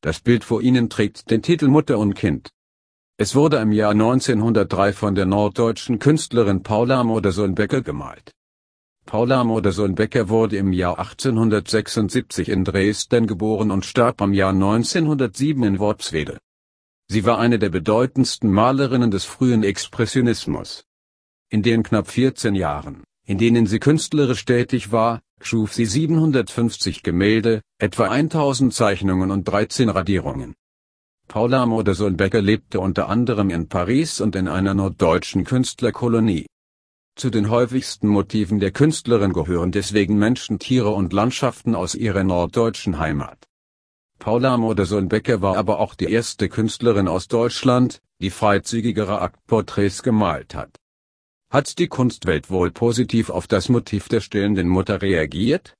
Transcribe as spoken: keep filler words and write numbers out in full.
Das Bild vor Ihnen trägt den Titel Mutter und Kind. Es wurde im Jahr neunzehnhundertdrei von der norddeutschen Künstlerin Paula Modersohn-Becker gemalt. Paula Modersohn-Becker wurde im Jahr achtzehnhundertsechsundsiebzig in Dresden geboren und starb im Jahr neunzehnhundertsieben in Worpswede. Sie war eine der bedeutendsten Malerinnen des frühen Expressionismus. In den knapp vierzehn Jahren, in denen sie künstlerisch tätig war, schuf sie siebenhundertfünfzig Gemälde, etwa tausend Zeichnungen und dreizehn Radierungen. Paula Modersohn-Becker lebte unter anderem in Paris und in einer norddeutschen Künstlerkolonie. Zu den häufigsten Motiven der Künstlerin gehören deswegen Menschen, Tiere und Landschaften aus ihrer norddeutschen Heimat. Paula Modersohn-Becker war aber auch die erste Künstlerin aus Deutschland, die freizügigere Aktporträts gemalt hat. Hat die Kunstwelt wohl positiv auf das Motiv der stillenden Mutter reagiert?